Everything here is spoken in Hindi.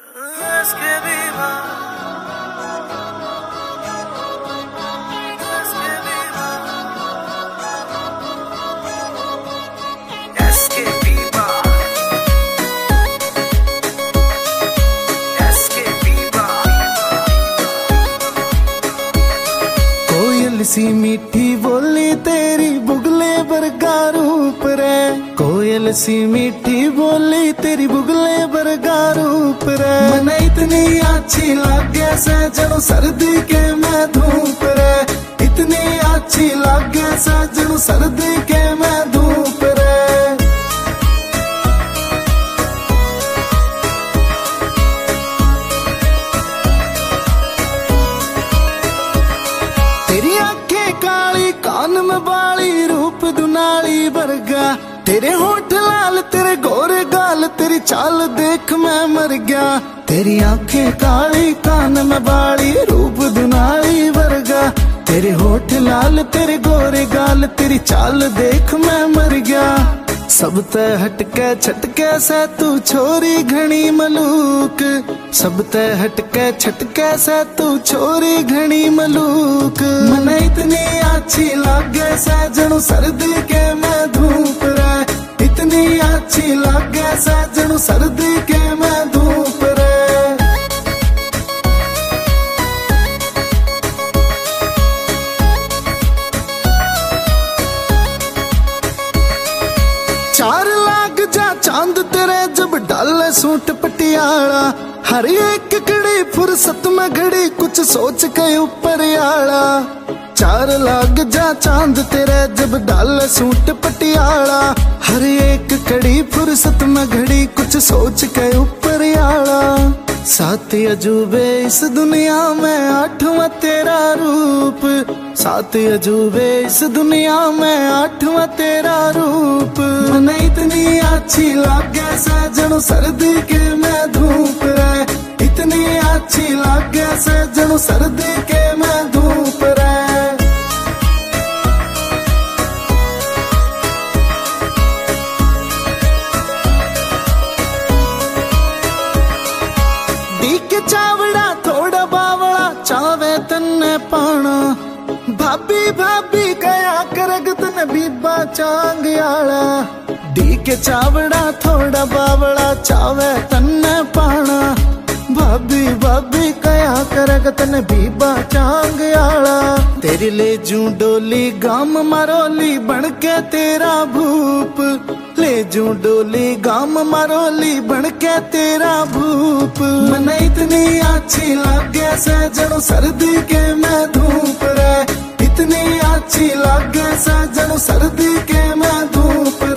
सी मीठी बोली तेरी बुगले बरगा रूप रे, कोयल सी मीठी बोली तेरी बुगले बरगा रूप रे। मन इतनी अच्छी लागे से जनो सर्दी के मैं धूप रे, इतनी अच्छी लागे से जनो सर्दी के मैं धूप रे। तेरी आंखें काली कान में बाली रूप दुनाली बरगा, तेरे होठ लाल तेरे गोरे गाल तेरी चाल देख मैं मर गया। तेरी आंखें काली कान में बाली रूप दुनाली बरगा, तेरे होठ लाल तेरे गोरे गाल तेरी चाल देख मैं मर गया। सब ते हटके छटके से तू छोरी घनी मलूक, सब ते हटके छटके से तू छोरी घनी मलूक। मन इतनी अच्छी लागे से जणु सर्दी के मैं धूप रे, इतनी अच्छी लागे से जणु सर्दी के मैं धूप रे। चार लाग जा चांद तेरे जब डाले सूट पटियाला, हर एक घड़ी फुर्सत में घड़ी कुछ सोच के ऊपर आला। चार लाग जा चांद तेरे जब डाले सूट पटियाला, हर एक घड़ी फुर्सत में घड़ी कुछ सोच के ऊपर आला। सात अजूबे इस दुनिया में आठवां तेरा रूप, सात अजूबे इस दुनिया में आठवां तेरा रूप। मन इतनी अच्छी लागे से जणु सर्दी के मैं धूप रे, इतनी अच्छी लागे से जणु सर्दी के मैं धूप रे। के चावड़ा थोड़ा बावड़ा चावे तन्ने पाना, भाभी भाभी कया करग तन बीबा चांग आला। डी के चावड़ा थोड़ा बावड़ा चावे तन्ने पाना, भाभी भाभी कया करग तन बीबा चांग आला। तेरी ले जू डोली गाम मारोली बन के तेरा भूप, ले जू डोली गाम मारोली बन के तेरा भूप। मन इतनी अच्छी लागे से जणु सर्दी के मैं धूप रे, इतनी अच्छी लागे से जणु सर्दी के मैं धूप रे।